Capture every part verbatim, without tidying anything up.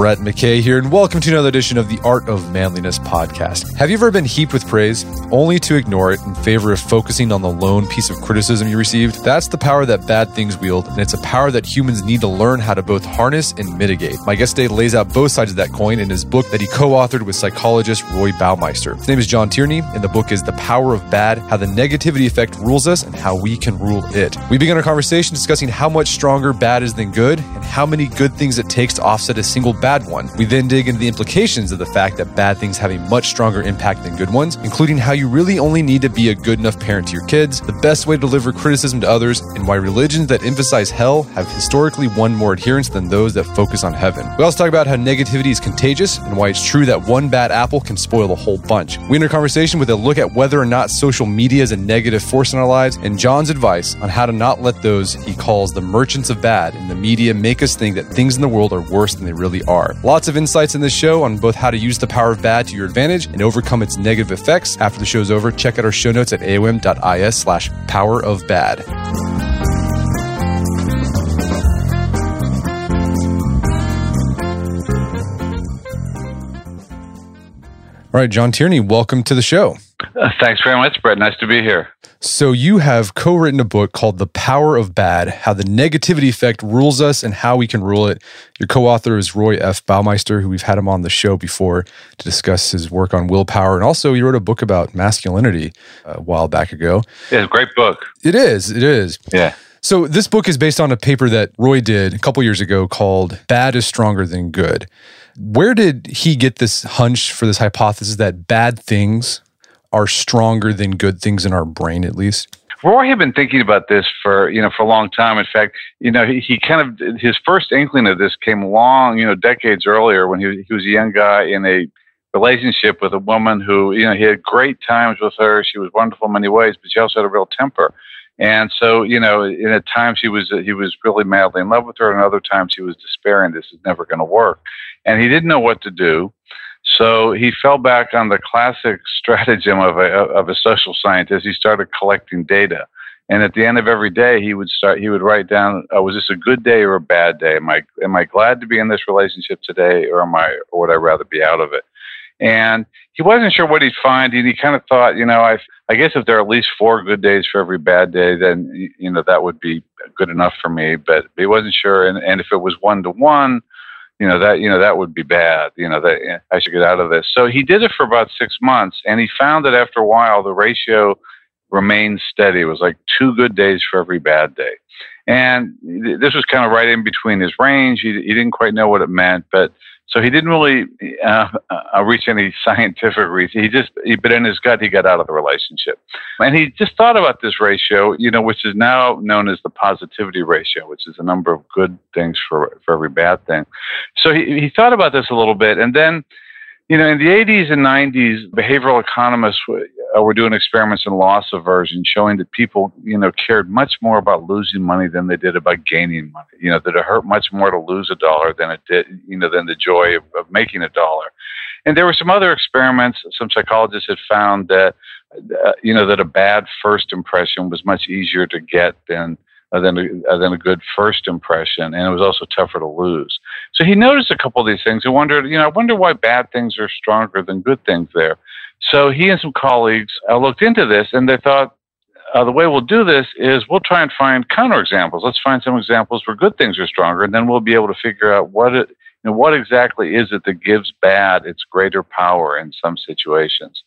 Brett McKay here, and welcome to another edition of the Art of Manliness podcast. Have you ever been heaped with praise, only to ignore it in favor of focusing on the lone piece of criticism you received? That's the power that bad things wield, and it's a power that humans need to learn how to both harness and mitigate. My guest today lays out both sides of that coin in his book that he co-authored with psychologist Roy Baumeister. His name is John Tierney, and the book is The Power of Bad, How the Negativity Effect Rules Us and How We Can Rule It. We begin our conversation discussing how much stronger bad is than good, and how many good things it takes to offset a single bad one. We then dig into the implications of the fact that bad things have a much stronger impact than good ones, including how you really only need to be a good enough parent to your kids, the best way to deliver criticism to others, and why religions that emphasize hell have historically won more adherents than those that focus on heaven. We also talk about how negativity is contagious and why it's true that one bad apple can spoil the whole bunch. We end our conversation with a look at whether or not social media is a negative force in our lives, and John's advice on how to not let those he calls the merchants of bad in the media make us think that things in the world are worse than they really are. Lots of insights in this show on both how to use the power of bad to your advantage and overcome its negative effects. After the show's over, check out our show notes at aom.is slash power of bad. All right, John Tierney, welcome to the show. Uh, thanks very much, Brett. Nice to be here. So you have co-written a book called The Power of Bad, How the Negativity Effect Rules Us and How We Can Rule It. Your co-author is Roy F. Baumeister, who we've had him on the show before to discuss his work on willpower. And also he wrote a book about masculinity a while back ago. Yeah, it's a great book. It is. It is. Yeah. So this book is based on a paper that Roy did a couple years ago called Bad is Stronger Than Good. Where did he get this hunch for this hypothesis that bad things are stronger than good things in our brain, at least? Roy had been thinking about this for, you know, for a long time. In fact, you know, he, he kind of, his first inkling of this came along, you know, decades earlier when he, he was a young guy in a relationship with a woman who, you know, he had great times with her. She was wonderful in many ways, but she also had a real temper. And so, you know, in at times he was, he was really madly in love with her, and other times he was despairing this is never going to work. And he didn't know what to do. So he fell back on the classic stratagem of a, of a social scientist. He started collecting data. And at the end of every day, he would start, he would write down, oh, was this a good day or a bad day? Am I, am I glad to be in this relationship today, or am I, or would I rather be out of it? And he wasn't sure what he'd find. And he kind of thought, you know, I, I guess if there are at least four good days for every bad day, then, you know, that would be good enough for me. But he wasn't sure. And, and if it was one to one, you know, that, you know, that would be bad, you know, that I should get out of this. So he did it for about six months, and he found that after a while, the ratio remained steady. It was like two good days for every bad day. And this was kind of right in between his range. He, he didn't quite know what it meant, but so he didn't really uh, uh, reach any scientific reason. He just, he, but in his gut, he got out of the relationship. And he just thought about this ratio, you know, which is now known as the positivity ratio, which is the number of good things for, for every bad thing. So he, he thought about this a little bit. And then, you know, in the eighties and nineties, behavioral economists were, uh, were doing experiments in loss aversion, showing that people, you know, cared much more about losing money than they did about gaining money. You know, that it hurt much more to lose a dollar than it did, you know, than the joy of, of making a dollar. And there were some other experiments. Some psychologists had found that, uh, you know, that a bad first impression was much easier to get than Uh, than, a, uh, than a good first impression, and it was also tougher to lose. So he noticed a couple of these things. He wondered, you know, I wonder why bad things are stronger than good things there. So he and some colleagues uh, looked into this, and they thought, uh, the way we'll do this is we'll try and find counterexamples. Let's find some examples where good things are stronger, and then we'll be able to figure out what it, you know, what exactly is it that gives bad its greater power in some situations.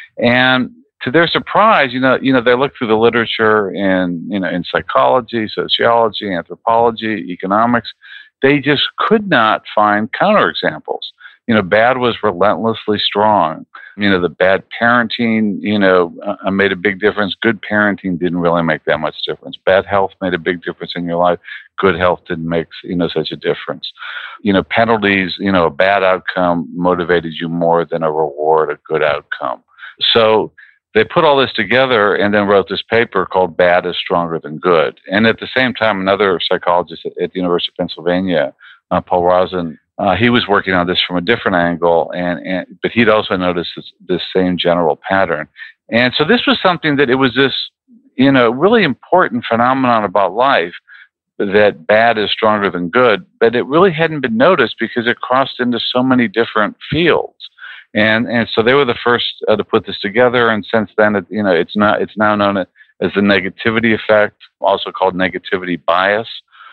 And to their surprise, you know, you know, they looked through the literature in, you know, in psychology, sociology, anthropology, economics. They just could not find counterexamples. You know, bad was relentlessly strong. You know, the bad parenting, you know, uh, made a big difference. Good parenting didn't really make that much difference. Bad health made a big difference in your life. Good health didn't make, you know, such a difference. You know, penalties, you know, a bad outcome motivated you more than a reward, a good outcome. So they put all this together and then wrote this paper called Bad is Stronger Than Good. And at the same time, another psychologist at, at the University of Pennsylvania, uh, Paul Rozin, uh, he was working on this from a different angle, and, and but he'd also noticed this, this same general pattern. And so this was something that it was this, you know, really important phenomenon about life that bad is stronger than good, but it really hadn't been noticed because it crossed into so many different fields. And and so they were the first uh, to put this together. And since then, it, you know, it's not it's now known as the negativity effect, also called negativity bias.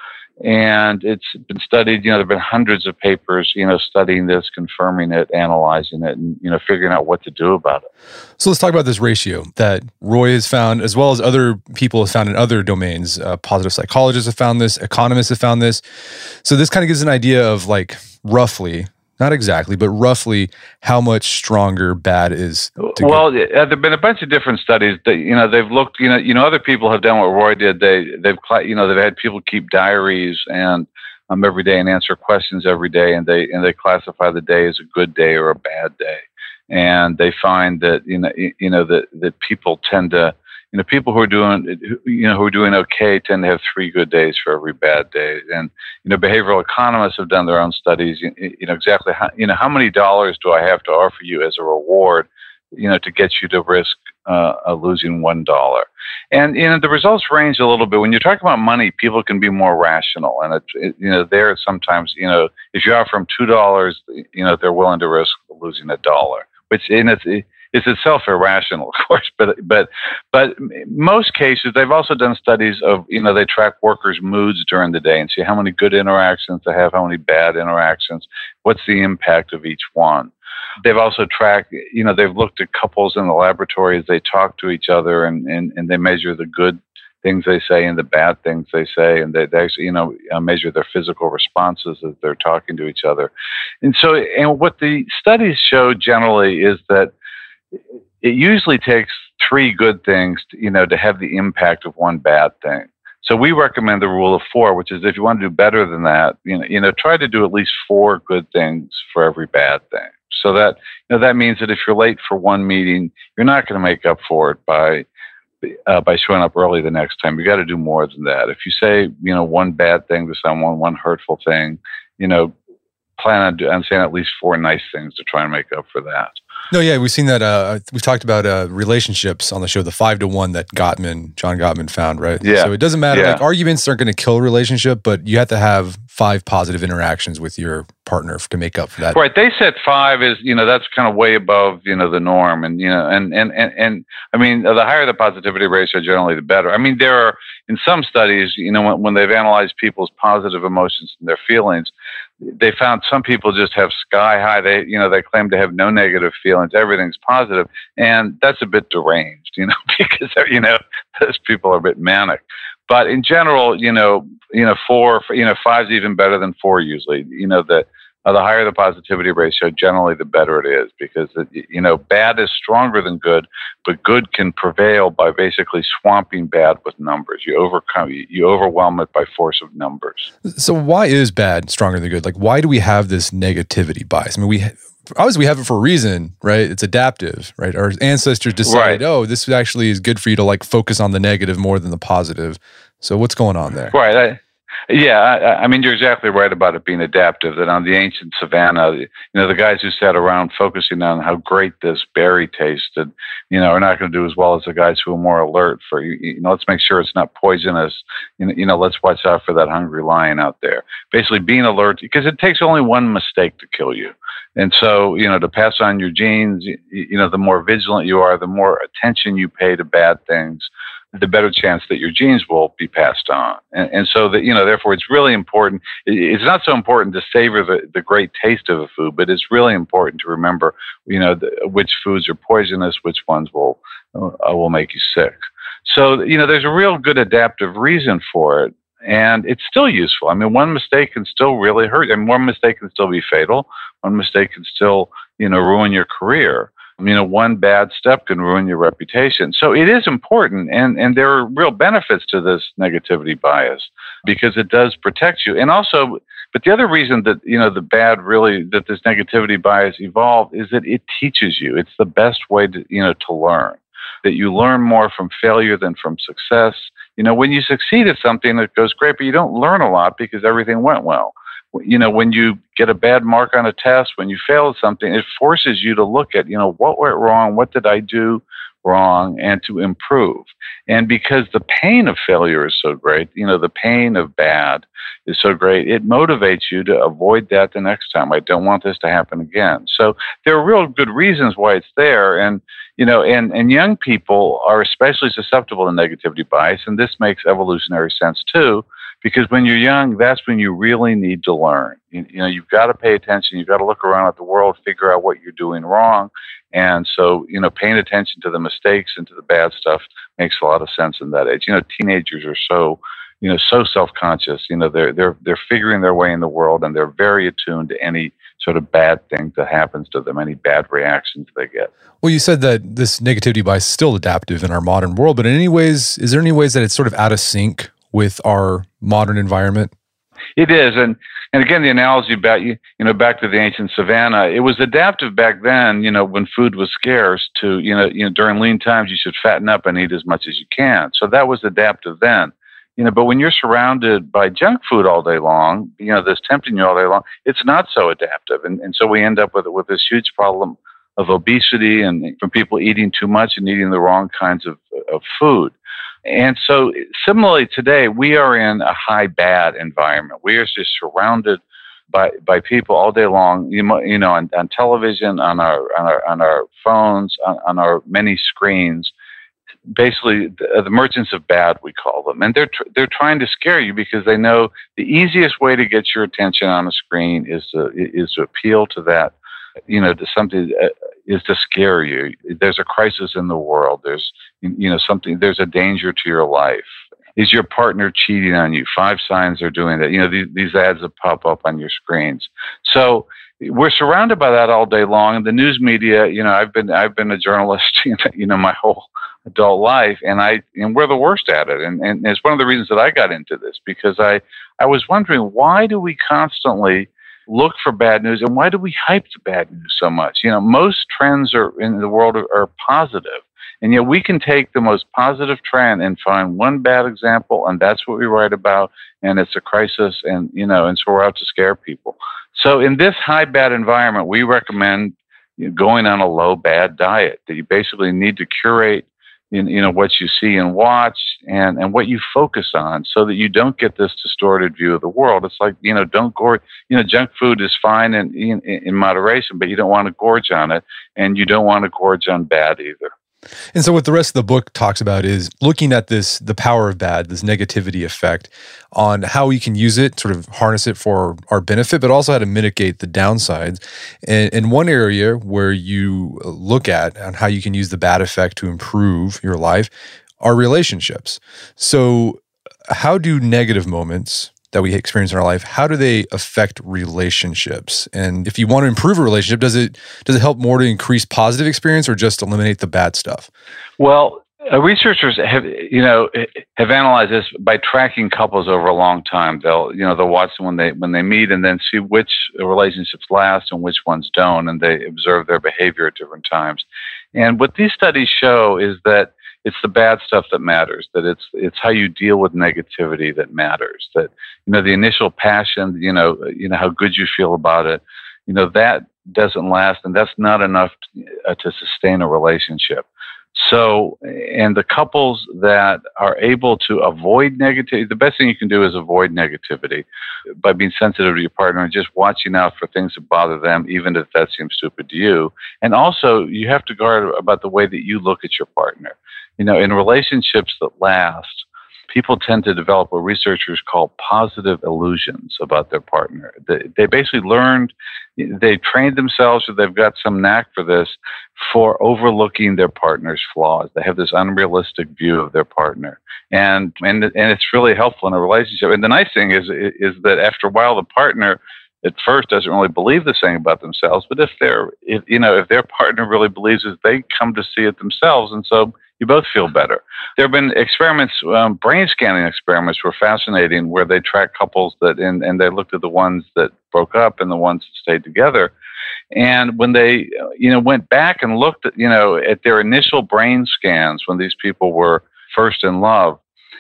And it's been studied. You know, there've been hundreds of papers, you know, studying this, confirming it, analyzing it, and you know, figuring out what to do about it. So let's talk about this ratio that Roy has found, as well as other people have found in other domains. Uh, positive psychologists have found this. Economists have found this. So this kind of gives an idea of like roughly, not exactly, but roughly how much stronger bad is. To well, good. uh, there've been a bunch of different studies that, you know, they've looked, you know, you know, other people have done what Roy did. They, they've, you know, they've had people keep diaries and um, every day and answer questions every day. And they, and they classify the day as a good day or a bad day. And they find that, you know, you know, that, that people tend to, you know, people who are doing, you know, who are doing okay tend to have three good days for every bad day. And, you know, behavioral economists have done their own studies, you, you know, exactly how, you know, how many dollars do I have to offer you as a reward, you know, to get you to risk uh, uh, losing one dollar. And, you know, the results range a little bit. When you're talking about money, people can be more rational. And, it, it, you know, there sometimes, you know, if you offer them two dollars, you know, they're willing to risk losing a dollar, which in it's, it, It's itself irrational, of course, but but but most cases they've also done studies of, you know, they track workers' moods during the day and see how many good interactions they have, how many bad interactions, what's the impact of each one. They've also tracked, you know, they've looked at couples in the laboratory as they talk to each other, and and, and they measure the good things they say and the bad things they say, and they, they actually, you know, measure their physical responses as they're talking to each other. And so, and what the studies show generally is that it usually takes three good things, to, you know, to have the impact of one bad thing. So we recommend the rule of four, which is if you want to do better than that, you know, you know, try to do at least four good things for every bad thing. So that, you know, that means that if you're late for one meeting, you're not going to make up for it by uh, by showing up early the next time. You got to do more than that. If you say, you know, one bad thing to someone, one hurtful thing, you know, plan on, on saying at least four nice things to try and make up for that. No, yeah, we've seen that. Uh, we've talked about uh, relationships on the show, the five to one that Gottman, John Gottman found, right? Yeah. So it doesn't matter. Yeah. Like arguments aren't going to kill a relationship, but you have to have five positive interactions with your partner to make up for that. Right. They said five is, you know, that's kind of way above, you know, the norm. And, you know, and, and, and, and I mean, the higher the positivity ratio, generally the better. I mean, there are, in some studies, you know, when, when they've analyzed people's positive emotions and their feelings, they found some people just have sky high. They, you know, they claim to have no negative feelings. Everything's positive. And that's a bit deranged, you know, because, you know, those people are a bit manic. But in general, you know, you know, four, you know, five's even better than four usually. You know, the, uh, the higher the positivity ratio, generally the better it is, because, it, you know, bad is stronger than good, but good can prevail by basically swamping bad with numbers. You overcome, you overwhelm it by force of numbers. So why is bad stronger than good? Like, why do we have this negativity bias? I mean, we obviously we have it for a reason, right? It's adaptive, right? Our ancestors decided, right. oh, this actually is good for you to like focus on the negative more than the positive. So what's going on there? Right. I, yeah, I, I mean, you're exactly right about it being adaptive, that on the ancient savannah, you know, the guys who sat around focusing on how great this berry tasted, you know, are not going to do as well as the guys who are more alert for, you, you know, let's make sure it's not poisonous. You know, you know, let's watch out for that hungry lion out there. Basically being alert, because it takes only one mistake to kill you. And so, you know, to pass on your genes, you, you know, the more vigilant you are, the more attention you pay to bad things, the better chance that your genes will be passed on. And, and so that, you know, therefore it's really important. It's not so important to savor the, the great taste of a food, but it's really important to remember, you know, the, which foods are poisonous, which ones will, uh, will make you sick. So, you know, there's a real good adaptive reason for it. And it's still useful. I mean, one mistake can still really hurt. I mean, one mistake can still be fatal. One mistake can still, you know, ruin your career. You know, one bad step can ruin your reputation. So it is important, and, and there are real benefits to this negativity bias because it does protect you. And also, but the other reason that, you know, the bad really, that this negativity bias evolved is that it teaches you. It's the best way to, you know, to learn, that you learn more from failure than from success. You know, when you succeed at something, it goes great, but you don't learn a lot because everything went well. You know, when you get a bad mark on a test, when you fail at something, it forces you to look at, you know, what went wrong? What did I do wrong and to improve. And because the pain of failure is so great, you know, the pain of bad is so great, it motivates you to avoid that the next time. I don't want this to happen again. So there are real good reasons why it's there. And, you know, and, and young people are especially susceptible to negativity bias. And this makes evolutionary sense too, because when you're young, that's when you really need to learn. You, you know, you've got to pay attention. You've got to look around at the world, figure out what you're doing wrong. And so, you know, paying attention to the mistakes and to the bad stuff makes a lot of sense in that age. You know, teenagers are so, you know, so self-conscious. You know, they're they're they're figuring their way in the world, and they're very attuned to any sort of bad thing that happens to them, any bad reactions they get. Well, you said that this negativity bias is still adaptive in our modern world, but in any ways, is there any ways that it's sort of out of sync with our modern environment? It is, and and again, the analogy back you you know back to the ancient savannah, it was adaptive back then. You know, when food was scarce, to you know you know during lean times, you should fatten up and eat as much as you can. So that was adaptive then. You know, but when you're surrounded by junk food all day long, you know, that's tempting you all day long, it's not so adaptive, and and so we end up with with this huge problem of obesity and from people eating too much and eating the wrong kinds of of food. And so similarly today, we are in a high bad environment. We are just surrounded by, by people all day long, you know, you know on, on television, on our, on our, on our phones, on, on our many screens, basically the, the merchants of bad, we call them. And they're, tr- they're trying to scare you because they know the easiest way to get your attention on a screen is to, is to appeal to that, you know, to something, uh, is to scare you. There's a crisis in the world. There's, you know, something, there's a danger to your life. Is your partner cheating on you? Five signs are doing that. You know, these, these ads that pop up on your screens. So we're surrounded by that all day long. And the news media, you know, I've been, I've been a journalist, you know, my whole adult life, and I, and we're the worst at it. And, and it's one of the reasons that I got into this, because I, I was wondering, why do we constantly look for bad news, and why do we hype the bad news so much? You know, most trends are in the world are, are positive, and yet we can take the most positive trend and find one bad example, and that's what we write about, and it's a crisis, and you know, and so we're out to scare people. So in this high bad environment, we recommend, you know, going on a low bad diet. That you basically need to curate, in, you know, what you see and watch, and, and what you focus on, so that you don't get this distorted view of the world. It's like, you know, don't gorge. You know, junk food is fine in, in, in moderation, but you don't want to gorge on it, and you don't want to gorge on bad either. And so what the rest of the book talks about is looking at this, the power of bad, this negativity effect, on how we can use it, sort of harness it for our benefit, but also how to mitigate the downsides. And, and one area where you look at on how you can use the bad effect to improve your life are relationships. So how do negative moments that we experience in our life, how do they affect relationships? And if you want to improve a relationship, does it does it help more to increase positive experience or just eliminate the bad stuff? Well, uh, researchers have, you know, have analyzed this by tracking couples over a long time. They'll, you know, they'll watch them when they when they meet, and then see which relationships last and which ones don't, and they observe their behavior at different times. And what these studies show is that it's the bad stuff that matters, that it's it's how you deal with negativity that matters, that, you know, the initial passion, you know, you know how good you feel about it, you know, that doesn't last, and that's not enough to, uh, to sustain a relationship. So, and the couples that are able to avoid negativity, the best thing you can do is avoid negativity by being sensitive to your partner and just watching out for things that bother them, even if that seems stupid to you. And also, you have to guard about the way that you look at your partner. You know, in relationships that last, people tend to develop what researchers call positive illusions about their partner. They, they basically learned, they trained themselves, or they've got some knack for this, for overlooking their partner's flaws. They have this unrealistic view of their partner. And, and, and it's really helpful in a relationship. And the nice thing is, is that after a while, the partner at first doesn't really believe the same about themselves, but if they're, if, you know, if their partner really believes it, they come to see it themselves. And so you both feel better. There have been experiments, um, brain scanning experiments were fascinating, where they tracked couples that, and, and they looked at the ones that broke up and the ones that stayed together. And when they, you know, went back and looked at, you know, at their initial brain scans when these people were first in love,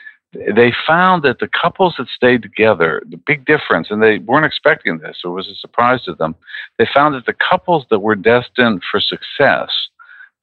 they found that the couples that stayed together, the big difference, and they weren't expecting this, so it was a surprise to them, they found that the couples that were destined for success,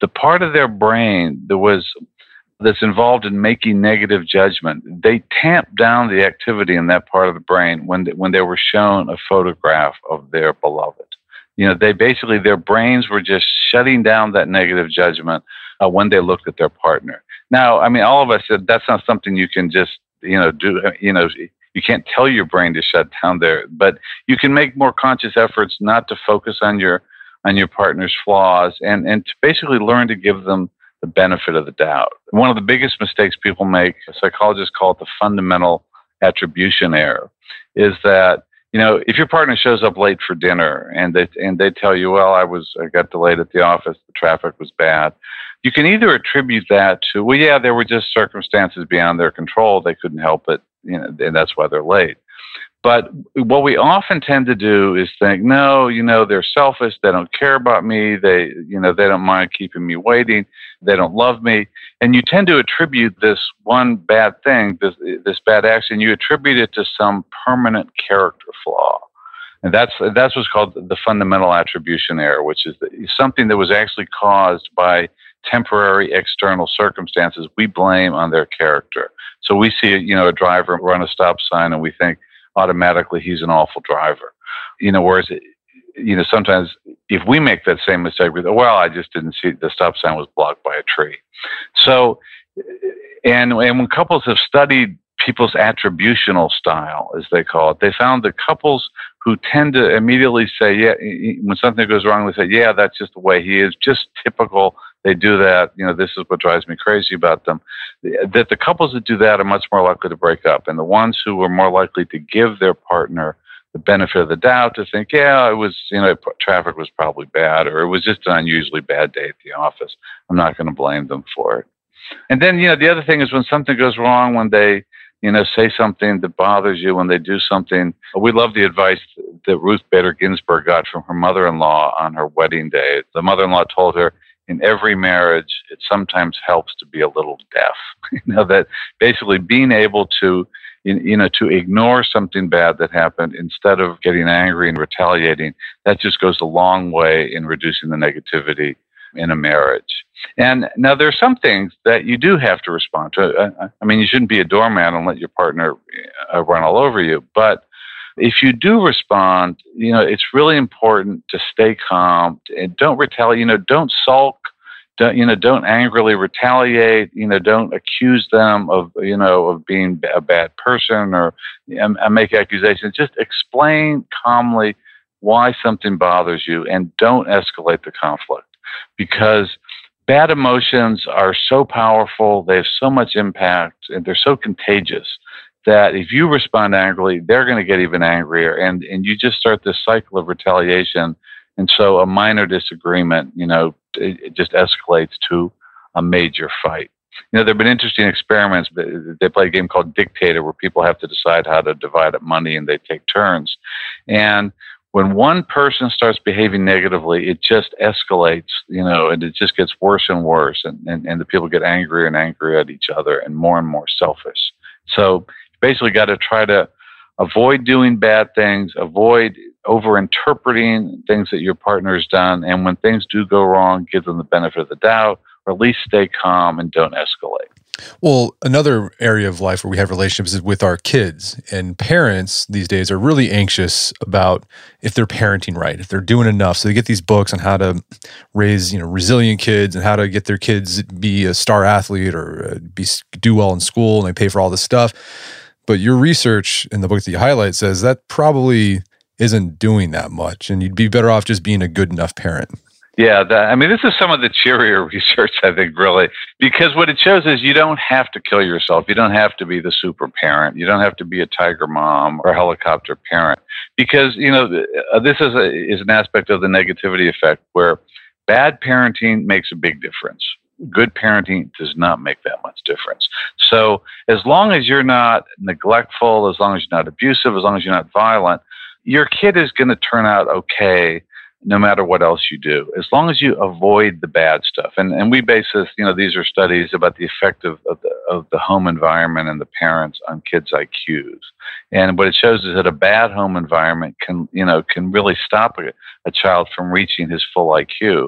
the part of their brain that was that's involved in making negative judgment, they tamped down the activity in that part of the brain when they, when they were shown a photograph of their beloved. You know, they basically, their brains were just shutting down that negative judgment uh, when they looked at their partner. Now, I mean, all of us, that's not something you can just, you know, do, you know, you can't tell your brain to shut down there, but you can make more conscious efforts not to focus on your, on your partner's flaws and, and to basically learn to give them the benefit of the doubt. One of the biggest mistakes people make, psychologists call it the fundamental attribution error, is that, you know, if your partner shows up late for dinner and they and they tell you, well, I was I got delayed at the office, the traffic was bad, you can either attribute that to, well, yeah, there were just circumstances beyond their control, they couldn't help it, you know, and that's why they're late. But what we often tend to do is think, no, you know, they're selfish, they don't care about me, they, you know, they don't mind keeping me waiting, they don't love me. And you tend to attribute this one bad thing, this, this bad action, you attribute it to some permanent character flaw. And that's that's what's called the fundamental attribution error, which is something that was actually caused by temporary external circumstances we blame on their character. So we see, you know, a driver run a stop sign and we think, automatically he's an awful driver. You know, whereas, you know, sometimes if we make that same mistake, we go, well, I just didn't see the stop sign was blocked by a tree. So, and, and when couples have studied people's attributional style, as they call it, they found that couples who tend to immediately say, yeah, when something goes wrong, they say, yeah, that's just the way he is, just typical. They do that, you know, this is what drives me crazy about them. That the couples that do that are much more likely to break up. And the ones who are more likely to give their partner the benefit of the doubt to think, yeah, it was, you know, traffic was probably bad, or it was just an unusually bad day at the office. I'm not going to blame them for it. And then, you know, the other thing is when something goes wrong, when they, you know, say something that bothers you, when they do something. We love the advice that Ruth Bader Ginsburg got from her mother-in-law on her wedding day. The mother-in-law told her, in every marriage, it sometimes helps to be a little deaf. You know, that basically being able to, you know, to ignore something bad that happened instead of getting angry and retaliating, that just goes a long way in reducing the negativity in a marriage. And now there are some things that you do have to respond to. I mean, you shouldn't be a doormat and let your partner run all over you. But if you do respond, you know, it's really important to stay calm and don't retaliate. You know, don't sulk. Don't, you know, don't angrily retaliate. You know, don't accuse them of, you know, of being a bad person or and, and make accusations. Just explain calmly why something bothers you and don't escalate the conflict, because bad emotions are so powerful. They have so much impact and they're so contagious that if you respond angrily, they're going to get even angrier, and, and you just start this cycle of retaliation. And so a minor disagreement, you know, it, it just escalates to a major fight. You know, there have been interesting experiments. They play a game called Dictator where people have to decide how to divide up money and they take turns. And when one person starts behaving negatively, it just escalates, you know, and it just gets worse and worse. And, and, and the people get angrier and angrier at each other and more and more selfish. So basically got to try to avoid doing bad things, avoid over-interpreting things that your partner has done, and when things do go wrong, give them the benefit of the doubt, or at least stay calm and don't escalate. Well, another area of life where we have relationships is with our kids, and parents these days are really anxious about if they're parenting right, if they're doing enough. So they get these books on how to raise, you know, resilient kids and how to get their kids be a star athlete or be do well in school, and they pay for all this stuff. But your research in the book that you highlight says that probably isn't doing that much, and you'd be better off just being a good enough parent. Yeah, that, I mean, this is some of the cheerier research, I think, really, because what it shows is you don't have to kill yourself. You don't have to be the super parent. You don't have to be a tiger mom or a helicopter parent, because, you know, this is, a, is an aspect of the negativity effect where bad parenting makes a big difference. Good parenting does not make that much difference. So as long as you're not neglectful, as long as you're not abusive, as long as you're not violent, your kid is going to turn out okay no matter what else you do, as long as you avoid the bad stuff. And and we base this, you know, these are studies about the effect of, of, the, of the home environment and the parents on kids' I Qs. And what it shows is that a bad home environment can, you know, can really stop a, a child from reaching his full I Q.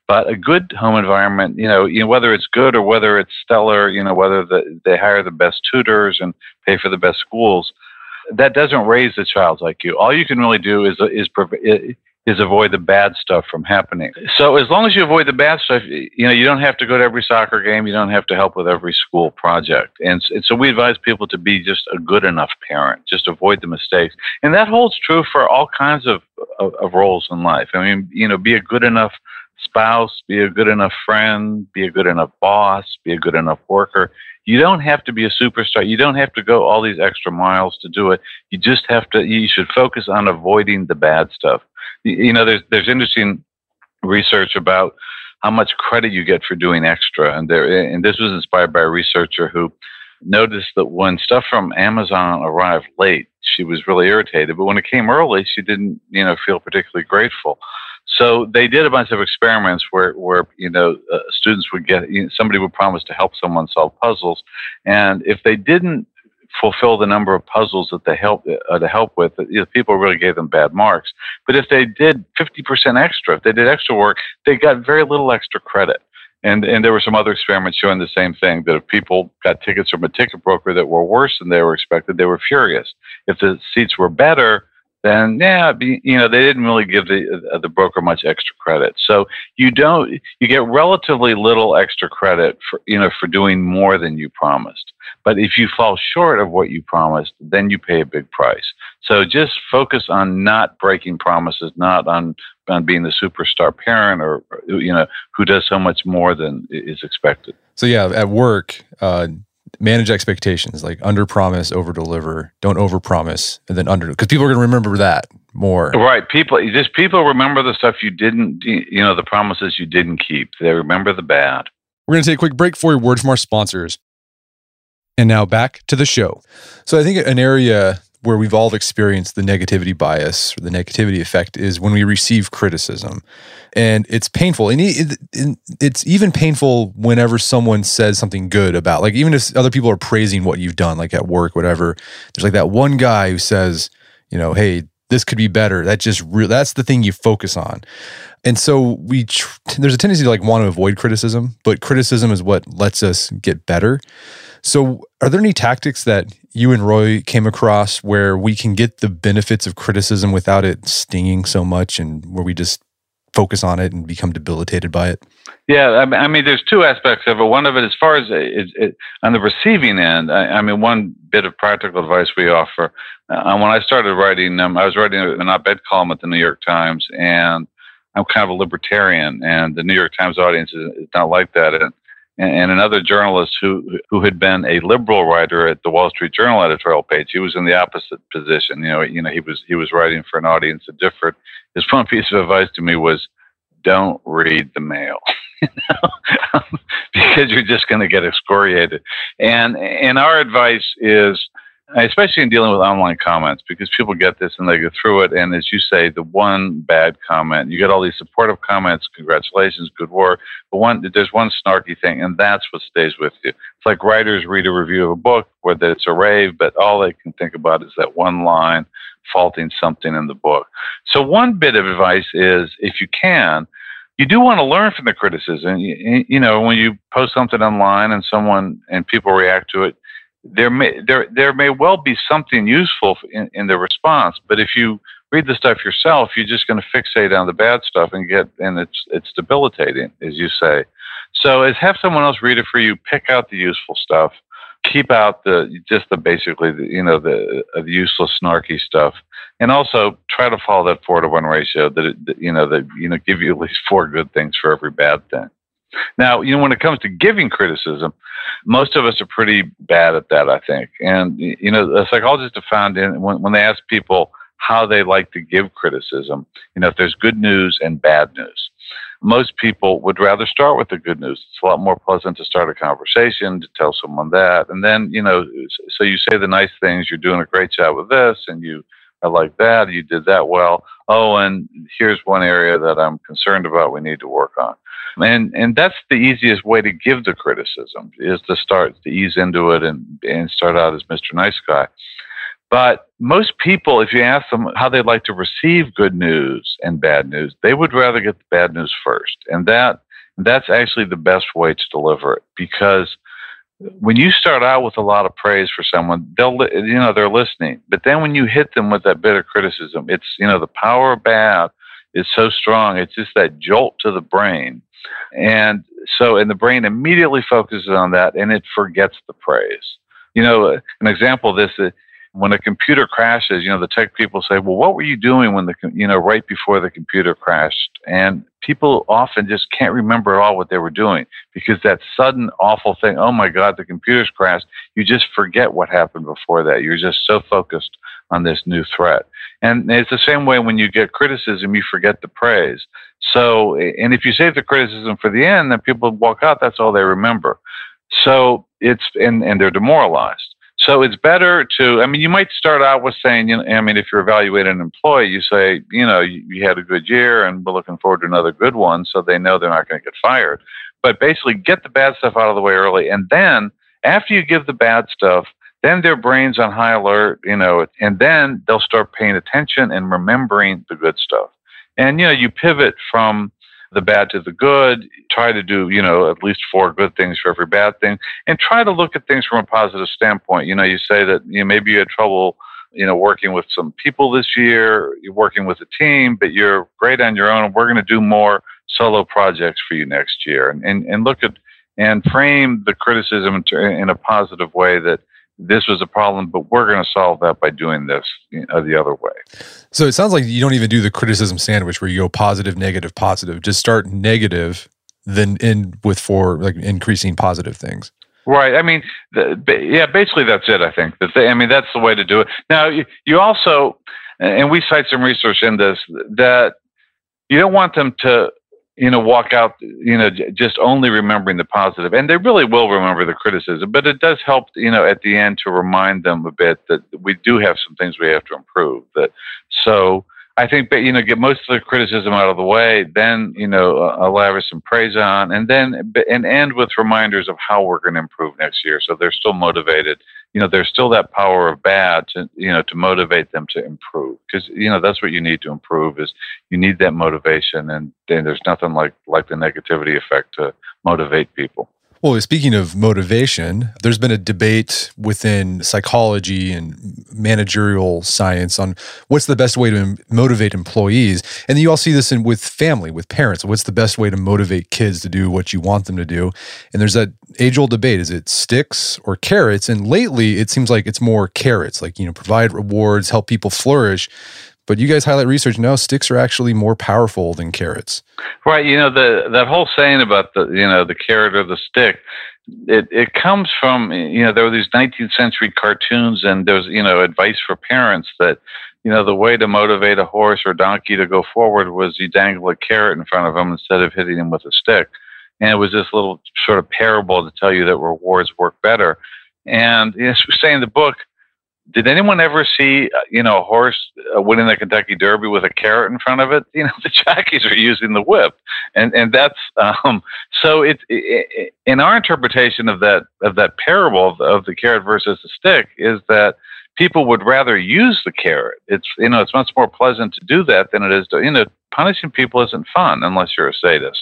But a good home environment, you know, you know, whether it's good or whether it's stellar, you know, whether the, they hire the best tutors and pay for the best schools, that doesn't raise the child's I Q. All you can really do is is is avoid the bad stuff from happening. So as long as you avoid the bad stuff, you know, you don't have to go to every soccer game. You don't have to help with every school project. And, and so we advise people to be just a good enough parent, just avoid the mistakes. And that holds true for all kinds of, of, of roles in life. I mean, you know, be a good enough spouse, be a good enough friend, be a good enough boss, be a good enough worker. You don't have to be a superstar. You don't have to go all these extra miles to do it. You just have to, you should focus on avoiding the bad stuff. You know, there's there's interesting research about how much credit you get for doing extra. And there, and this was inspired by a researcher who noticed that when stuff from Amazon arrived late, she was really irritated. But when it came early, she didn't, you know, feel particularly grateful. So they did a bunch of experiments where, where you know, uh, students would get, you know, somebody would promise to help someone solve puzzles. And if they didn't fulfill the number of puzzles that they help uh, to help with, you know, people really gave them bad marks. But if they did fifty percent extra, if they did extra work, they got very little extra credit. And and there were some other experiments showing the same thing, that if people got tickets from a ticket broker that were worse than they were expected, they were furious. If the seats were better, then yeah, you know, they didn't really give the uh, the broker much extra credit. So you don't, you get relatively little extra credit for, you know, for doing more than you promised. But if you fall short of what you promised, then you pay a big price. So just focus on not breaking promises, not on on being the superstar parent, or, you know, who does so much more than is expected. So yeah, at work, uh, manage expectations, like under promise, over deliver. Don't over promise and then under, because people are going to remember that more. Right. People, just people remember the stuff you didn't, you know, the promises you didn't keep. They remember the bad. We're going to take a quick break for a word from our sponsors. And now back to the show. So I think an area where we've all experienced the negativity bias or the negativity effect is when we receive criticism. And it's painful. And it, it, it's even painful whenever someone says something good about, like, even if other people are praising what you've done, like at work, whatever, there's like that one guy who says, you know, hey, this could be better. That just re- that's the thing you focus on. And so we tr- there's a tendency to like want to avoid criticism, but criticism is what lets us get better. So are there any tactics that you and Roy came across where we can get the benefits of criticism without it stinging so much, and where we just focus on it and become debilitated by it? Yeah, I mean, there's two aspects of it. One of it, as far as it, it, on the receiving end, I, I mean, one bit of practical advice we offer. Uh, when I started writing, um, I was writing an op-ed column at the New York Times, and I'm kind of a libertarian, and the New York Times audience is, is not like that. And, and another journalist who who had been a liberal writer at the Wall Street Journal editorial page, he was in the opposite position. You know, you know, he was he was writing for an audience that differed. His one piece of advice to me was, don't read the mail, you know? Because you're just going to get excoriated. And and our advice is, especially in dealing with online comments, because people get this and they go through it, and as you say, the one bad comment, you get all these supportive comments, congratulations, good work, but one there's one snarky thing, and that's what stays with you. It's like writers read a review of a book where it's a rave, but all they can think about is that one line faulting something in the book. So one bit of advice is, if you can, you do want to learn from the criticism. You, you know, when you post something online and someone and people react to it, there may there there may well be something useful in, in the response. But if you read the stuff yourself, you're just going to fixate on the bad stuff and get and it's it's debilitating, as you say. So, as have someone else read it for you. Pick out the useful stuff. Keep out the just the basically the, you know the, uh, the useless snarky stuff, and also try to follow that four to one ratio. That, it, that you know that you know give you at least four good things for every bad thing. Now, you know, when it comes to giving criticism, most of us are pretty bad at that, I think. And, you know, the psychologists have found in when, when they ask people how they like to give criticism, you know, if there's good news and bad news, most people would rather start with the good news. It's a lot more pleasant to start a conversation, to tell someone that. And then, you know, so you say the nice things, you're doing a great job with this, and you, I like that, you did that well. Oh, and here's one area that I'm concerned about we need to work on. And and that's the easiest way to give the criticism, is to start to ease into it and, and start out as Mister Nice Guy. But most people, if you ask them how they'd like to receive good news and bad news, they would rather get the bad news first. And that that's actually the best way to deliver it, because when you start out with a lot of praise for someone, they'll, you know, they're listening. But then when you hit them with that bit of criticism, it's, you know, the power of bad is so strong. It's just that jolt to the brain. And so, and the brain immediately focuses on that and it forgets the praise. You know, an example of this, uh, when a computer crashes, you know, the tech people say, well, what were you doing when the, you know, right before the computer crashed? And people often just can't remember at all what they were doing, because that sudden awful thing, oh my God, the computer's crashed, you just forget what happened before that. You're just so focused on this new threat. And it's the same way when you get criticism, you forget the praise. So, and if you save the criticism for the end, then people walk out, that's all they remember. So it's, and, and they're demoralized. So it's better to, I mean, you might start out with saying, you know, I mean, if you're evaluating an employee, you say, you know, you, you had a good year and we're looking forward to another good one, so they know they're not going to get fired. But basically get the bad stuff out of the way early. And then after you give the bad stuff, then their brain's on high alert, you know, and then they'll start paying attention and remembering the good stuff. And, you know, you pivot from the bad to the good, try to do, you know, at least four good things for every bad thing, and try to look at things from a positive standpoint. You know, you say that, you know, maybe you had trouble, you know, working with some people this year, you're working with a team, but you're great on your own, and we're going to do more solo projects for you next year. And, and, and look at, and frame the criticism in a positive way, that this was a problem, but we're going to solve that by doing this, you know, the other way. So it sounds like you don't even do the criticism sandwich where you go positive, negative, positive. Just start negative, then end with four, like increasing positive things. Right. I mean, the, yeah, basically that's it, I think. That they, I mean, that's the way to do it. Now, you, you also, and we cite some research in this, that you don't want them to, you know, walk out, you know, j- just only remembering the positive. And they really will remember the criticism, but it does help, you know, at the end to remind them a bit that we do have some things we have to improve. That, so I think, you know, get most of the criticism out of the way, then, you know, uh, lavish some praise on, and then, and end with reminders of how we're going to improve next year. So they're still motivated. You know, there's still that power of bad to, you know, to motivate them to improve. Because, you know, that's what you need to improve, is you need that motivation. And then there's nothing like, like the negativity effect to motivate people. Well, speaking of motivation, there's been a debate within psychology and managerial science on what's the best way to motivate employees. And then you all see this in with family, with parents. What's the best way to motivate kids to do what you want them to do? And there's that age-old debate. Is it sticks or carrots? And lately, it seems like it's more carrots, like, you know, provide rewards, help people flourish. But you guys highlight research, no, sticks are actually more powerful than carrots. Right. You know, the that whole saying about the, you know, the carrot or the stick, it, it comes from, you know, there were these nineteenth century cartoons, and there's, you know, advice for parents that, you know, the way to motivate a horse or donkey to go forward was you dangle a carrot in front of them instead of hitting him with a stick. And it was this little sort of parable to tell you that rewards work better. And, you know, as we say in the book, did anyone ever see, you know, a horse winning the Kentucky Derby with a carrot in front of it? You know, the jockeys are using the whip, and and that's um, so. It's it, in our interpretation of that of that parable of, of the carrot versus the stick is that people would rather use the carrot. It's, you know, it's much more pleasant to do that than it is to, you know, punishing people isn't fun unless you're a sadist.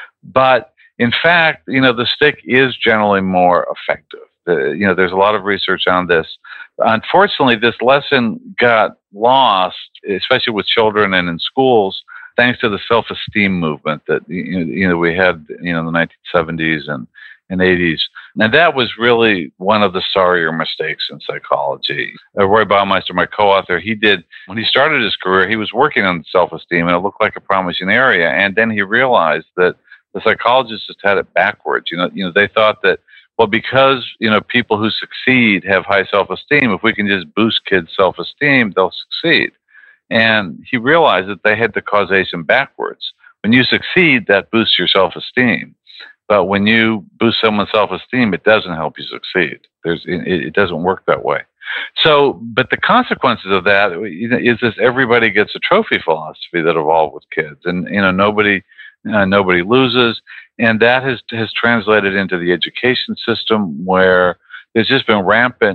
But in fact, you know, the stick is generally more effective. The, you know, there's a lot of research on this. Unfortunately, this lesson got lost, especially with children and in schools, thanks to the self-esteem movement that, you know, we had, you know, in the nineteen seventies and, and eighties. And that was really one of the sorrier mistakes in psychology. Uh, Roy Baumeister, my co-author, he did, when he started his career, he was working on self-esteem, and it looked like a promising area. And then he realized that the psychologists just had it backwards. You know, you know, they thought that, well, because, you know, people who succeed have high self-esteem, if we can just boost kids' self-esteem, they'll succeed. And he realized that they had the causation backwards. When you succeed, that boosts your self-esteem. But when you boost someone's self-esteem, it doesn't help you succeed. There's, it, it doesn't work that way. So, but the consequences of that is this: everybody gets a trophy philosophy that evolved with kids, and, you know, nobody, uh, nobody loses. And that has has translated into the education system, where there's just been rampant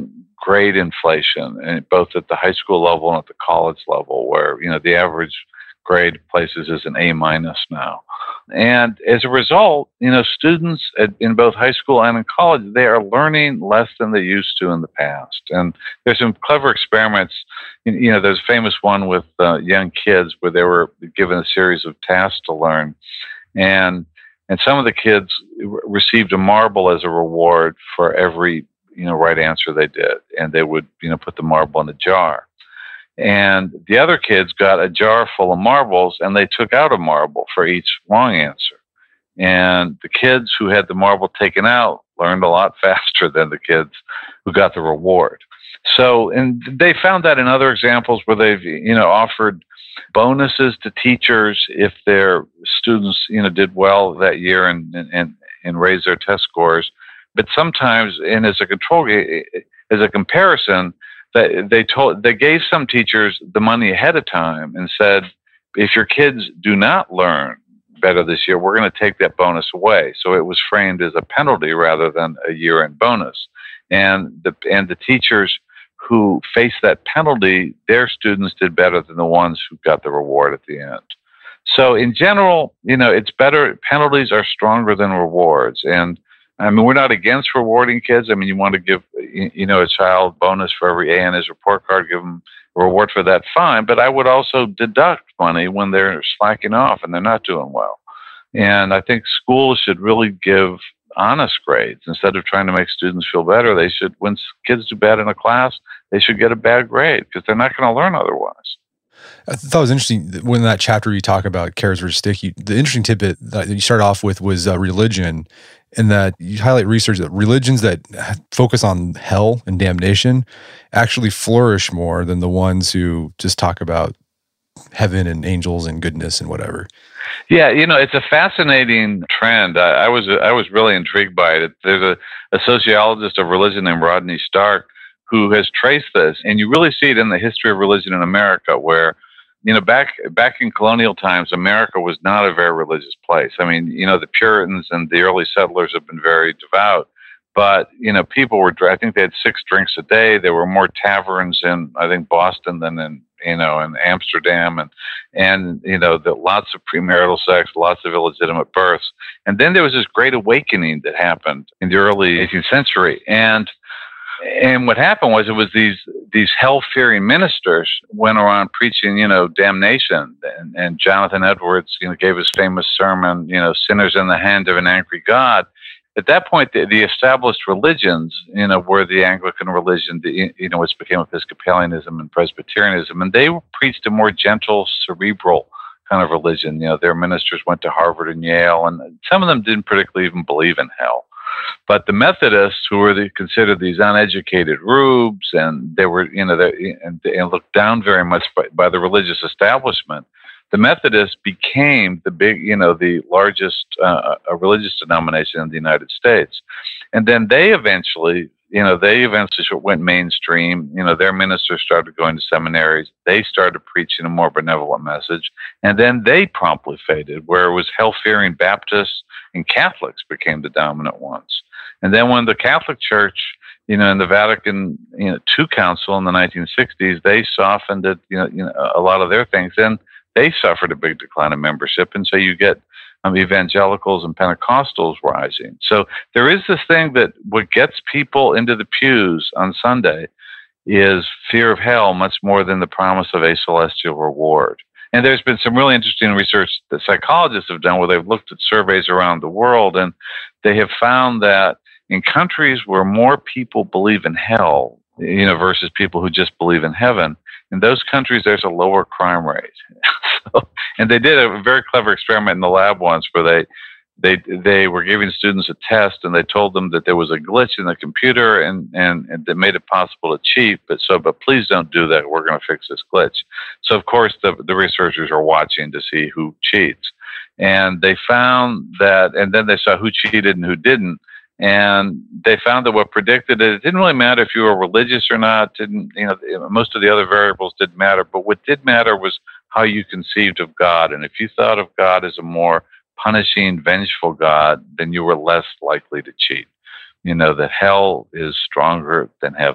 grade inflation, and both at the high school level and at the college level, where, you know, the average grade places is an A minus now. And as a result, you know, students at, in both high school and in college, they are learning less than they used to in the past. And there's some clever experiments. You know, there's a famous one with uh, young kids where they were given a series of tasks to learn. And and some of the kids re- received a marble as a reward for every, you know, right answer they did. And they would, you know, put the marble in a jar. And the other kids got a jar full of marbles, and they took out a marble for each wrong answer. And the kids who had the marble taken out learned a lot faster than the kids who got the reward. So, and they found that in other examples where they've, you know, offered bonuses to teachers if their students, you know, did well that year and and and raised their test scores. But sometimes, and as a control, as a comparison, that they told they gave some teachers the money ahead of time and said, if your kids do not learn better this year, we're going to take that bonus away. So it was framed as a penalty rather than a year-end bonus. And the and the teachers who faced that penalty, their students did better than the ones who got the reward at the end. So in general, you know, it's better. Penalties are stronger than rewards. And I mean, we're not against rewarding kids. I mean, you want to give, you know, a child bonus for every A in his report card, give them a reward for that, fine. But I would also deduct money when they're slacking off and they're not doing well. And I think schools should really give honest grades instead of trying to make students feel better. They should, when kids do bad in a class, they should get a bad grade because they're not going to learn otherwise. I thought it was interesting when that chapter you talk about carrots versus stick. You, the interesting tidbit that you start off with was uh, religion, and that you highlight research that religions that focus on hell and damnation actually flourish more than the ones who just talk about heaven and angels and goodness and whatever. Yeah, you know, it's a fascinating trend. I, I was I was really intrigued by it. There's a, a sociologist of religion named Rodney Stark who has traced this, and you really see it in the history of religion in America, where, you know, back back in colonial times, America was not a very religious place. I mean, you know, the Puritans and the early settlers have been very devout, but, you know, people were, I think they had six drinks a day. There were more taverns in, I think, Boston than in, you know, in Amsterdam, and, and, you know, the, lots of premarital sex, lots of illegitimate births. And then there was this great awakening that happened in the early eighteenth century. And And what happened was it was these these hell-fearing ministers went around preaching, you know, damnation. And, and Jonathan Edwards, you know, gave his famous sermon, you know, sinners in the hand of an angry God. At that point, the, the established religions, you know, were the Anglican religion, the, you know, which became Episcopalianism and Presbyterianism, and they preached a more gentle, cerebral kind of religion. You know, their ministers went to Harvard and Yale, and some of them didn't particularly even believe in hell. But the Methodists, who were the, considered these uneducated rubes, and they were, you know, they, and, and looked down very much by, by the religious establishment, the Methodists became the big, you know, the largest uh, religious denomination in the United States. And then they eventually, you know, they eventually went mainstream. You know, their ministers started going to seminaries. They started preaching a more benevolent message. And then they promptly faded, where it was hell-fearing Baptists and Catholics became the dominant ones. And then when the Catholic Church, you know, in the Vatican, you know, two Council in the nineteen sixties, they softened it, you know, you know, a lot of their things. Then they suffered a big decline in membership. And so you get um, evangelicals and Pentecostals rising. So there is this thing that what gets people into the pews on Sunday is fear of hell much more than the promise of a celestial reward. And there's been some really interesting research that psychologists have done where they've looked at surveys around the world, and they have found that in countries where more people believe in hell, you know, versus people who just believe in heaven, in those countries there's a lower crime rate. So, and they did a very clever experiment in the lab once where they they they were giving students a test, and they told them that there was a glitch in the computer and and, and that made it possible to cheat. But so, but please don't do that. We're going to fix this glitch. So of course the the researchers are watching to see who cheats, and they found that, and then they saw who cheated and who didn't, and they found that what predicted it, it didn't really matter if you were religious or not. Didn't, you know, most of the other variables didn't matter. But what did matter was how you conceived of God, and if you thought of God as a more punishing, vengeful God, then you were less likely to cheat. You know, that hell is stronger than heaven.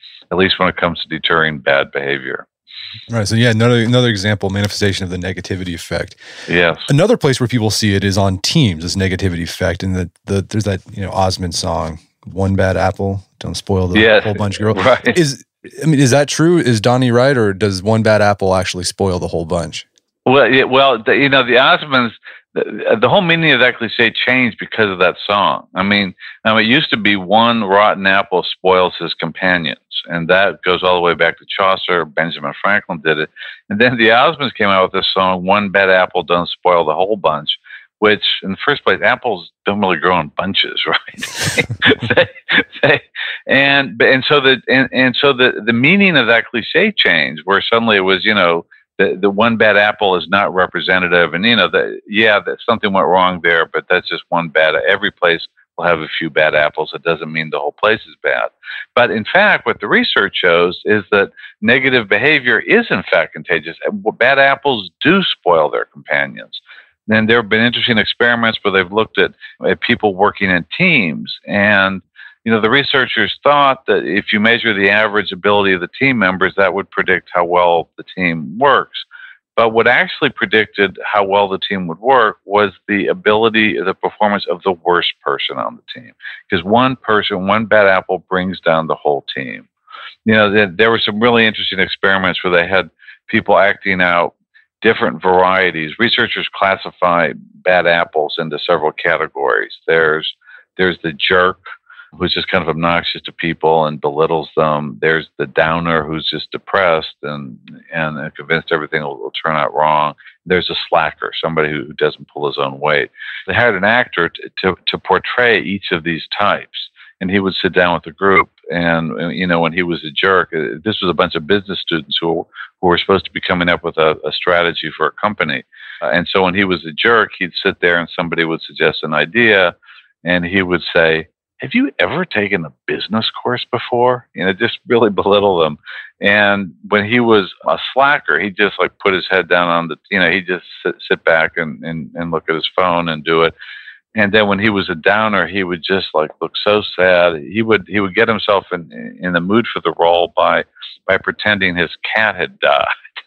at least when it comes to deterring bad behavior. Right. So yeah, another another example, manifestation of the negativity effect. Yes. Another place where people see it is on teams, this negativity effect. And the, the there's that, you know, Osmond song, "One bad apple, don't spoil the yes. whole bunch, girl." Right. Is I mean, is that true? Is Donnie right, or does one bad apple actually spoil the whole bunch? Well, it, well, the, you know, the Osmonds, the, the whole meaning of that cliche changed because of that song. I mean, um, it used to be one rotten apple spoils his companions. And that goes all the way back to Chaucer. Benjamin Franklin did it. And then the Osmonds came out with this song, "One bad apple don't spoil the whole bunch," which in the first place, apples don't really grow in bunches, right? they, they, and and so the and, and so the, the meaning of that cliche changed, where suddenly it was, you know, the, the one bad apple is not representative. And, you know, the, yeah, that something went wrong there, but that's just one bad. Every place will have a few bad apples. It doesn't mean the whole place is bad. But in fact, what the research shows is that negative behavior is in fact contagious. Bad apples do spoil their companions. And there have been interesting experiments where they've looked at, at people working in teams. And, you know, the researchers thought that if you measure the average ability of the team members, that would predict how well the team works. But what actually predicted how well the team would work was the ability, the performance of the worst person on the team. Because one person, one bad apple brings down the whole team. You know, there, there were some really interesting experiments where they had people acting out different varieties. Researchers classify bad apples into several categories. There's there's the jerk, who's just kind of obnoxious to people and belittles them. There's the downer, who's just depressed and and convinced everything will, will turn out wrong. There's a slacker, somebody who, who doesn't pull his own weight. They hired an actor to, to to portray each of these types, and he would sit down with the group. And you know, when he was a jerk, this was a bunch of business students who who were supposed to be coming up with a, a strategy for a company. Uh, and so when he was a jerk, he'd sit there and somebody would suggest an idea, and he would say, "Have you ever taken a business course before?" You know, just really belittle them. And when he was a slacker, he'd just like put his head down on the, you know, he'd just sit, sit back and, and, and look at his phone and do it. And then when he was a downer, he would just like look so sad. He would he would get himself in in the mood for the role by by pretending his cat had died.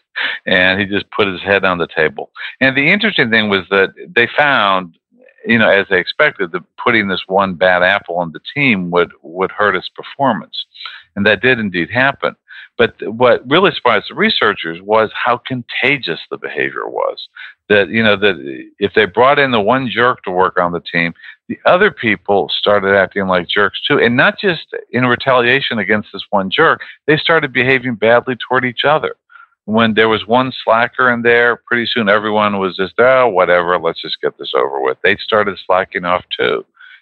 And he just put his head on the table. And the interesting thing was that they found, you know, as they expected, that putting this one bad apple on the team would, would hurt its performance. And that did indeed happen. But what really surprised the researchers was how contagious the behavior was. That, you know, that if they brought in the one jerk to work on the team, the other people started acting like jerks too. And not just in retaliation against this one jerk, they started behaving badly toward each other. When there was one slacker in there, pretty soon everyone was just, oh, whatever, let's just get this over with. They started slacking off too.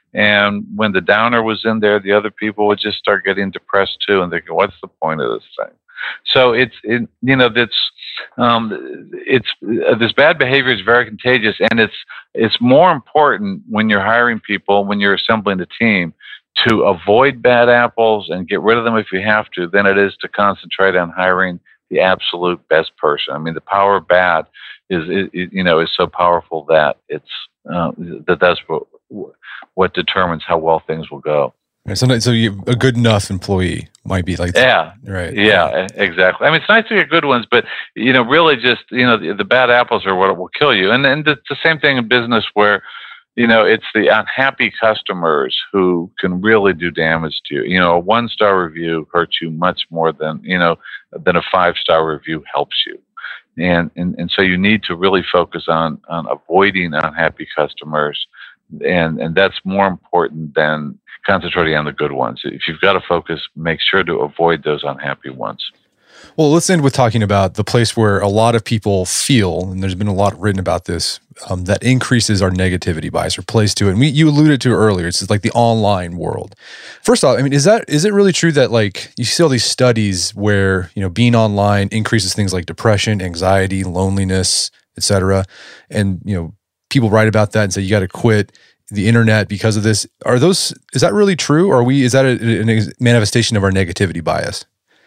And when the downer was in there, the other people would just start getting depressed too and thinking, what's the point of this thing? So it's, it, you know, that's, um, it's, uh, this bad behavior is very contagious, and it's, it's more important when you're hiring people, when you're assembling a team, to avoid bad apples and get rid of them if you have to, than it is to concentrate on hiring the absolute best person. I mean, the power of bad is, is you know, is so powerful that it's uh, that that's what what determines how well things will go. Right, so, so you, a good enough employee might be like that. Yeah, right. Yeah, exactly. I mean, it's nice to get good ones, but you know, really, just you know, the, the bad apples are what will kill you. And and it's the same thing in business where, you know, it's the unhappy customers who can really do damage to you. You know, a one-star review hurts you much more than, you know, than a five-star review helps you. And, and, and so you need to really focus on, on avoiding unhappy customers. And, and that's more important than concentrating on the good ones. If you've got to focus, make sure to avoid those unhappy ones. Well, let's end with talking about the place where a lot of people feel, and there's been a lot written about this, um, that increases our negativity bias or plays to it. And we, you alluded to earlier, it's like the online world. First off, I mean, is that is it really true that like you see all these studies where, you know, being online increases things like depression, anxiety, loneliness, et cetera, and, you know, people write about that and say you got to quit the internet because of this? Are those, is that really true? Or are we, is that a, a manifestation of our negativity bias?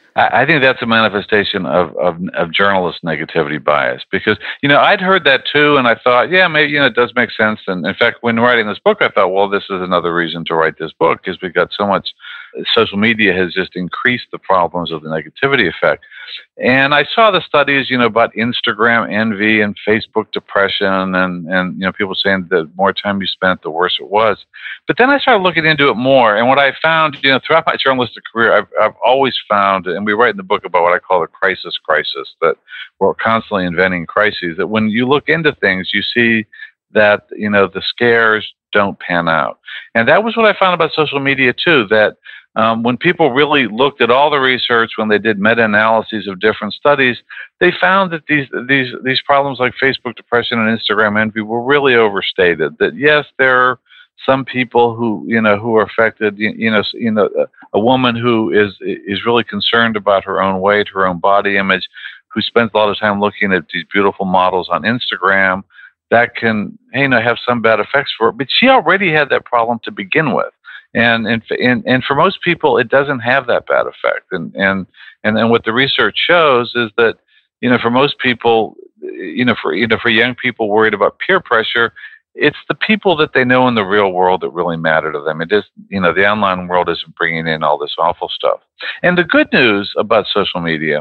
I think that's a manifestation of, of, of journalist negativity bias, because, you know, I'd heard that too. And I thought, yeah, maybe, you know, it does make sense. And in fact, when writing this book, I thought, well, this is another reason to write this book, is we got so much social media has just increased the problems of the negativity effect. And I saw the studies, you know, about Instagram envy and Facebook depression, and, and you know, people saying that the more time you spent, the worse it was. But then I started looking into it more, and what I found, you know, throughout my journalistic career, I've, I've always found, and we write in the book about what I call the crisis crisis, that we're constantly inventing crises, that when you look into things, you see that, you know, the scares don't pan out. And that was what I found about social media too, that um, when people really looked at all the research, when they did meta-analyses of different studies, they found that these these these problems like Facebook depression and Instagram envy were really overstated. That yes, there are some people who, you know, who are affected, you, you know, you know, a, a woman who is is really concerned about her own weight, her own body image, who spends a lot of time looking at these beautiful models on Instagram, that can, you know, have some bad effects for her. But she already had that problem to begin with. And and and, and for most people, it doesn't have that bad effect. And and and then what the research shows is that, you know, for most people, you know, for you know, for young people worried about peer pressure, it's the people that they know in the real world that really matter to them. It is, you know, the online world isn't bringing in all this awful stuff. And the good news about social media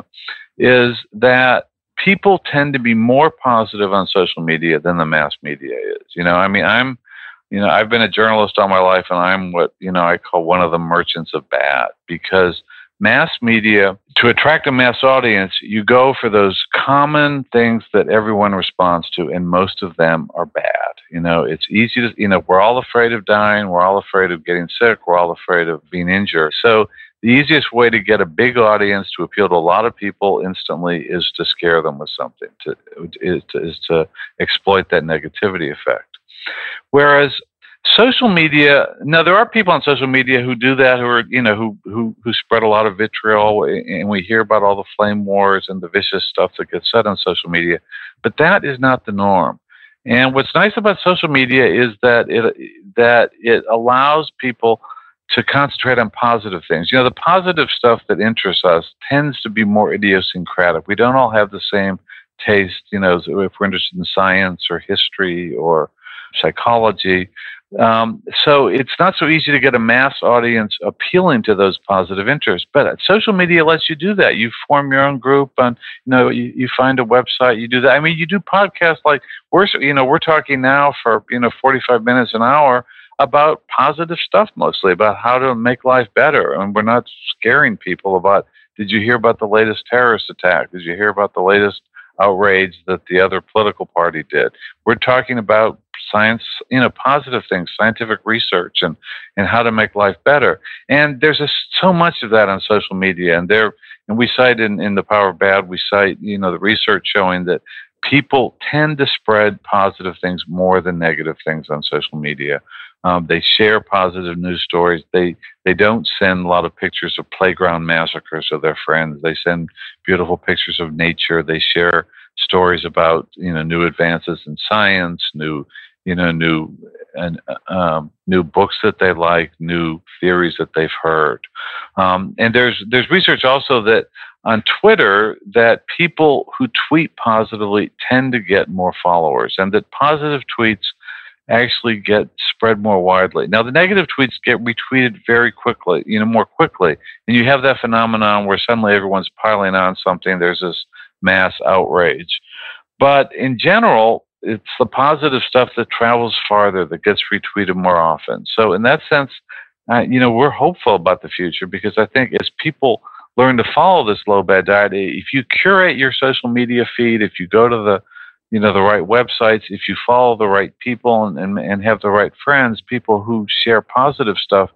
is that people tend to be more positive on social media than the mass media is. You know, I mean, I'm, you know, I've been a journalist all my life, and I'm what, you know, I call one of the merchants of bad, because mass media, to attract a mass audience, you go for those common things that everyone responds to, and most of them are bad. You know, it's easy to, you know, we're all afraid of dying, we're all afraid of getting sick, we're all afraid of being injured. So the easiest way to get a big audience to appeal to a lot of people instantly is to scare them with something, to, is, to, is to exploit that negativity effect. Whereas social media, now there are people on social media who do that, who are, you know, who, who, who spread a lot of vitriol, and we hear about all the flame wars and the vicious stuff that gets said on social media, but that is not the norm. And what's nice about social media is that it, that it allows people to concentrate on positive things. You know, the positive stuff that interests us tends to be more idiosyncratic. We don't all have the same taste, you know, if we're interested in science or history or psychology. Um, so it's not so easy to get a mass audience appealing to those positive interests. But social media lets you do that. You form your own group, and you know, you, you find a website. You do that. I mean, you do podcasts like we're, you know, we're talking now for, you know, forty-five minutes, an hour about positive stuff, mostly about how to make life better. And we're not scaring people about, did you hear about the latest terrorist attack? Did you hear about the latest outrage that the other political party did? We're talking about science, you know, positive things, scientific research, and, and how to make life better. And there's a, so much of that on social media. And there, and we cite in, in The Power of Bad, we cite, you know, the research showing that people tend to spread positive things more than negative things on social media. Um, they share positive news stories. They they don't send a lot of pictures of playground massacres to their friends. They send beautiful pictures of nature. They share stories about, you know, new advances in science, new, you know, new and um, new books that they like, new theories that they've heard. Um, and there's there's research also that on Twitter that people who tweet positively tend to get more followers, and that positive tweets actually get spread more widely. Now, the negative tweets get retweeted very quickly, you know, more quickly. And you have that phenomenon where suddenly everyone's piling on something. There's this mass outrage. But in general, it's the positive stuff that travels farther, that gets retweeted more often. So in that sense, uh, you know, we're hopeful about the future, because I think as people learn to follow this low bad diet, if you curate your social media feed, if you go to the you know, the right websites, if you follow the right people and, and, and have the right friends, people who share positive stuff,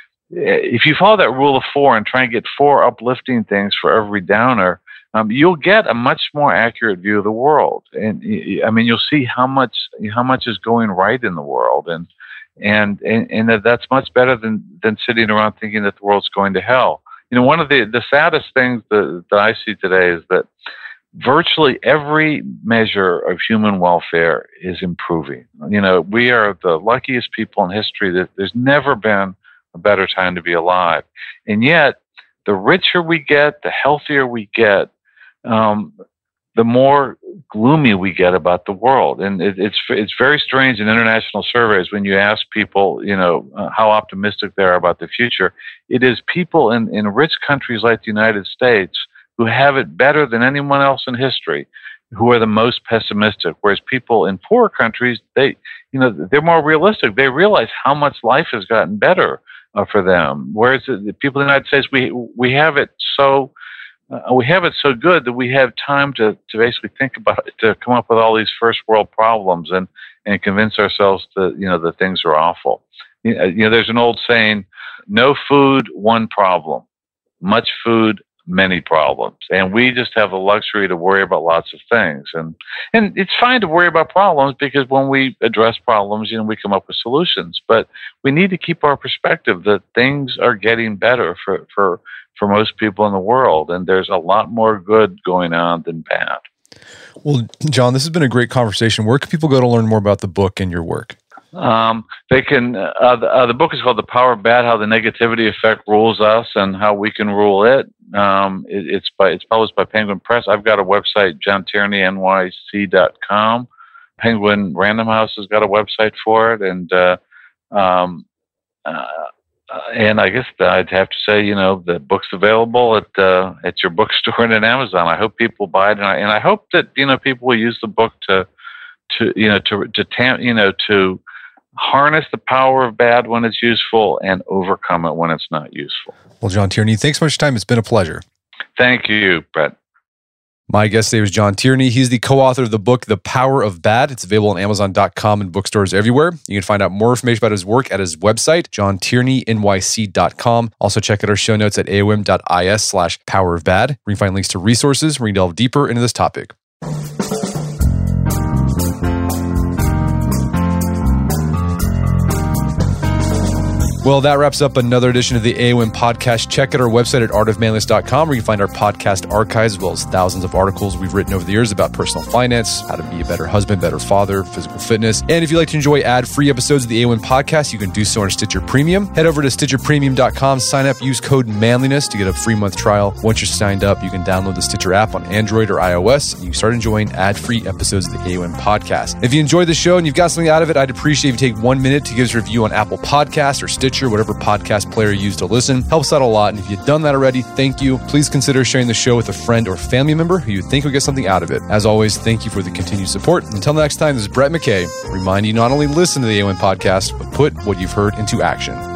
if you follow that rule of four and try and get four uplifting things for every downer, um, you'll get a much more accurate view of the world. And I mean, you'll see how much how much is going right in the world, and and and, and that that's much better than than sitting around thinking that the world's going to hell. You know, one of the the saddest things that, that I see today is that virtually every measure of human welfare is improving. You know, we are the luckiest people in history. That there's never been a better time to be alive. And yet, the richer we get, the healthier we get, um, the more gloomy we get about the world. And it, it's it's very strange in international surveys when you ask people, you know, uh, how optimistic they are about the future. It is people in, in rich countries like the United States who have it better than anyone else in history who are the most pessimistic, whereas people in poor countries, they, you know, they're more realistic. They realize how much life has gotten better uh, for them. Whereas the people in the United States, we we have it so uh, we have it so good that we have time to to basically think about it, to come up with all these first world problems and and convince ourselves that, you know, that things are awful. You know, you know, there's an old saying: no food, one problem; much food, many problems. And we just have the luxury to worry about lots of things. And and it's fine to worry about problems, because when we address problems, you know, we come up with solutions. But we need to keep our perspective that things are getting better for, for, for most people in the world. And there's a lot more good going on than bad. Well, John, this has been a great conversation. Where can people go to learn more about the book and your work? Um, they can, uh, the, uh, the book is called The Power of Bad: How the Negativity Effect Rules Us and How We Can Rule It. Um, it it's by, it's published by Penguin Press. I've got a website, john tierney N Y C dot com. Penguin Random House has got a website for it. And, uh, um, uh, and I guess I'd have to say, you know, the book's available at, uh, at your bookstore and at Amazon. I hope people buy it. And I, and I hope that, you know, people will use the book to, to, you know, to, to, tam- you know, to, harness the power of bad when it's useful and overcome it when it's not useful. Well, John Tierney, thanks so much for your time. It's been a pleasure. Thank you, Brett. My guest today was John Tierney. He's the co-author of the book, The Power of Bad. It's available on amazon dot com and bookstores everywhere. You can find out more information about his work at his website, john tierney N Y C dot com. Also check out our show notes at A O M dot I S slash power of bad, where you can find links to resources where you can delve deeper into this topic. Well, that wraps up another edition of the A O M podcast. Check out our website at art of manliness dot com, where you can find our podcast archives, as well as thousands of articles we've written over the years about personal finance, how to be a better husband, better father, physical fitness. And if you'd like to enjoy ad-free episodes of the A O M podcast, you can do so on Stitcher Premium. Head over to stitcher premium dot com, sign up, use code manliness to get a free month trial. Once you're signed up, you can download the Stitcher app on Android or iOS, and you can start enjoying ad-free episodes of the A O M podcast. If you enjoyed the show and you've got something out of it, I'd appreciate if you take one minute to give us a review on Apple Podcasts or Stitcher, whatever podcast player you use to listen. Helps out a lot. And if you've done that already, thank you. Please consider sharing the show with a friend or family member who you think will get something out of it. As always, thank you for the continued support. Until next time, this is Brett McKay, reminding you not only listen to the A O M podcast, but put what you've heard into action.